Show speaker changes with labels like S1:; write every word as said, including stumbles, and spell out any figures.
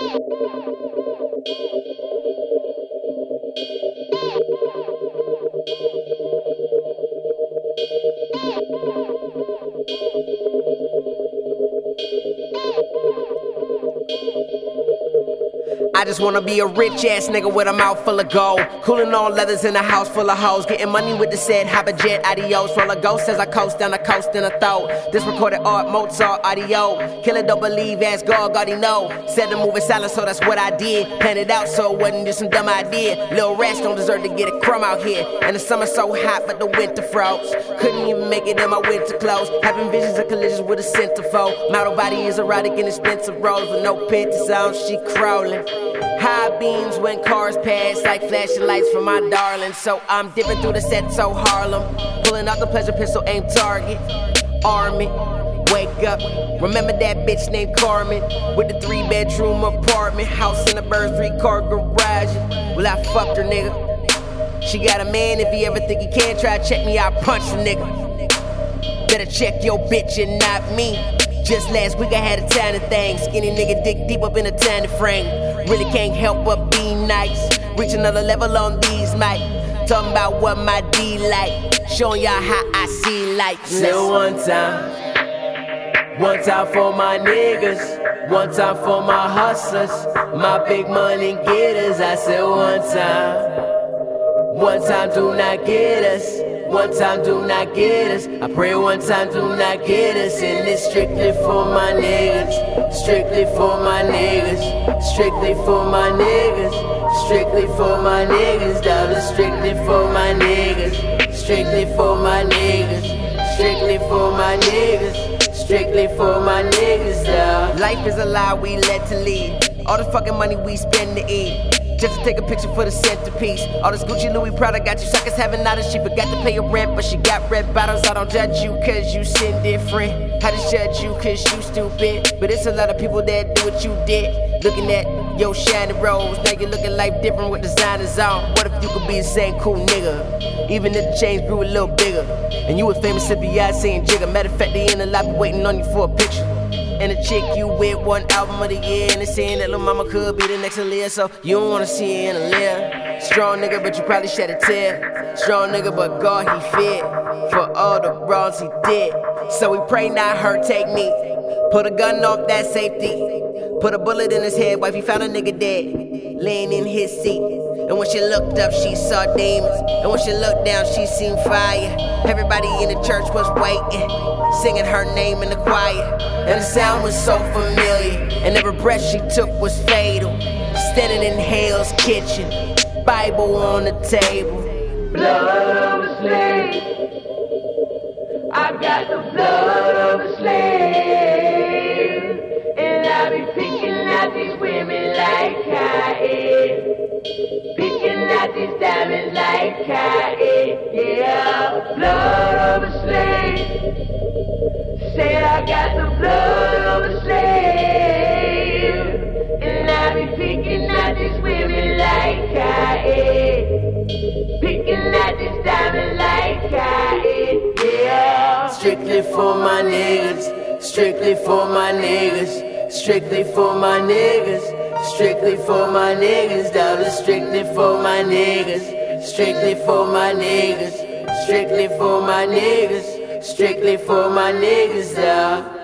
S1: I just wanna be a rich ass nigga with a mouth full of gold. Cooling on leathers in a house full of hoes. Getting money with the said hop a jet, adios. Roll a ghost as I coast down the coast in a throat. This recorded art, Mozart, audio. Killer don't believe, ask God, God he know. Said to move in silence, so that's what I did. Planned it out so it wasn't just some dumb idea. Little rats don't deserve to get a crumb out here. And the summer so hot, but the winter froze. Couldn't even make it in my winter clothes. Having visions of collisions with a centerfold. Model body is erotic and expensive rolls. With no panties on, she crawling. High beams when cars pass like flashing lights for my darling. So I'm dipping through the set so Harlem. Pulling out the pleasure pistol, aim target. Arm it, wake up. Remember that bitch named Carmen with the three bedroom apartment. House in a bird, three car garage. Well, I fucked her, nigga. She got a man, if he ever think he can try to check me, I'll punch the nigga. Better check your bitch and not me. Just last week I had a tiny thing. Skinny nigga dick deep up in a tiny frame. Really can't help but be nice. Reach another level on these mic. Talking about what my D like. Showing y'all how I see life.
S2: Still one time. One time for my niggas. One time for my hustlers. My big money getters. I said one time. One time do not get us. One time do not get us. I pray one time do not get us. And it's strictly for my niggas. Strictly for my niggas. Strictly for my niggas. Strictly for my niggas. Dollar strictly for my niggas. Strictly for my niggas. Strictly for my niggas. Strictly for my niggas, dawg.
S1: Life is a lie we let to lead. All the fucking money we spend to eat. Just to take a picture for the centerpiece. All this Gucci, Louis, Prada got you suckers having out of she forgot to pay her rent, but she got red bottles. I don't judge you cause you sin different. I just judge you cause you stupid. But it's a lot of people that do what you did. Looking at your shiny rose. Now you're looking life different with designers on. What if you could be the same cool nigga? Even if the chains grew a little bigger. And you was famous to Beyonce and Jigga. Matter of fact, they in the lobby waiting on you for a picture. And a chick you with one album of the year. And they saying that Lil Mama could be the next Aaliyah. So you don't wanna see her in a layer. Strong nigga, but you probably shed a tear. Strong nigga, but God, he fit for all the wrongs he did. So we pray not her take me. Put a gun off that safety. Put a bullet in his head, wife, he found a nigga dead, laying in his seat. And when she looked up, she saw demons. And when she looked down, she seen fire. Everybody in the church was waiting, singing her name in the choir. And the sound was so familiar, and every breath she took was fatal. Standing in Hell's kitchen, Bible on the table.
S2: Blood of a slave. I got the blood of a slave. And I be picking out these women like cotton. Picking out these diamonds like cotton. Yeah, blood of a slave. Said I got the blood of a slave. And I be picking out these women like cotton. Picking out these diamonds like cotton. Yeah. Strictly for my niggas. Strictly for my niggas. Strictly for my niggas. Strictly for my niggas. Dollar strictly for my niggas. Strictly for my niggas. Strictly for my niggas. Strictly for my niggas, dawg.